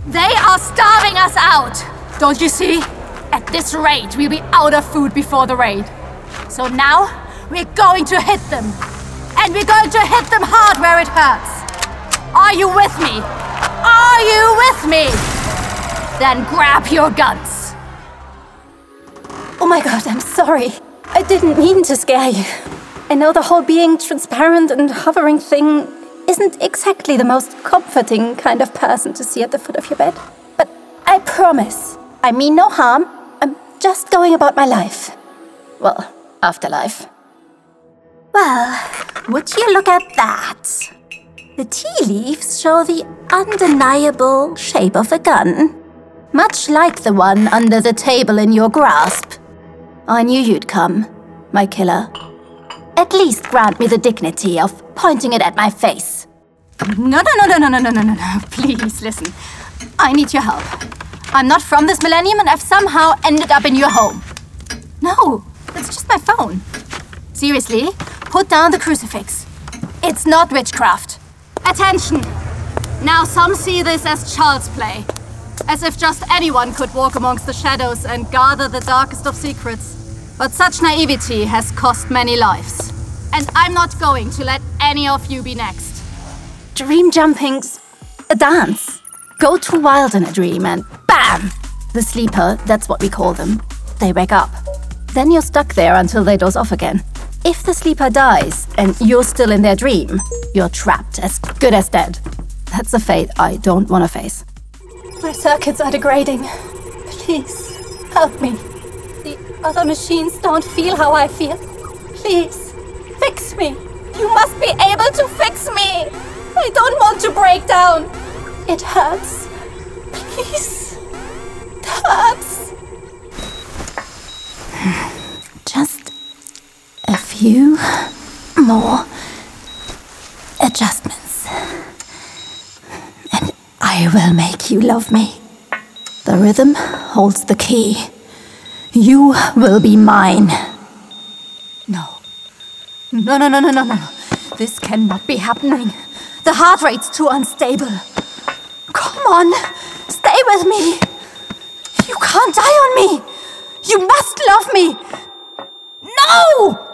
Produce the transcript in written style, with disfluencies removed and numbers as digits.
They are starving us out! Don't you see? At this rate, we'll be out of food before the raid. So now, we're going to hit them. And we're going to hit them hard where it hurts. Are you with me? Are you with me? Then grab your guns. Oh my god, I'm sorry. I didn't mean to scare you. I know the whole being transparent and hovering thing isn't exactly the most comforting kind of person to see at the foot of your bed. But I promise, I mean no harm. I'm just going about my life. Well, afterlife. Well, would you look at that? The tea leaves show the undeniable shape of a gun. Much like the one under the table in your grasp. I knew you'd come, my killer. At least grant me the dignity of pointing it at my face. No. Please, listen. I need your help. I'm not from this millennium and I've somehow ended up in your home. No, it's just my phone. Seriously, put down the crucifix. It's not witchcraft. Attention! Now some see this as child's play. As if just anyone could walk amongst the shadows and gather the darkest of secrets. But such naivety has cost many lives. And I'm not going to let any of you be next. Dream jumping's a dance. Go too wild in a dream and BAM! The sleeper, that's what we call them. They wake up. Then you're stuck there until they doze off again. If the sleeper dies and you're still in their dream, you're trapped, as good as dead. That's a fate I don't want to face. My circuits are degrading. Please, help me. The other machines don't feel how I feel. Please, fix me. You must be able to fix me. I don't want to break down. It hurts. Please. It hurts. Just a few more adjustments. And I will make you love me. The rhythm holds the key. You will be mine. No. This cannot be happening. The heart rate's too unstable. Come on, stay with me. You can't die on me. You must love me. No!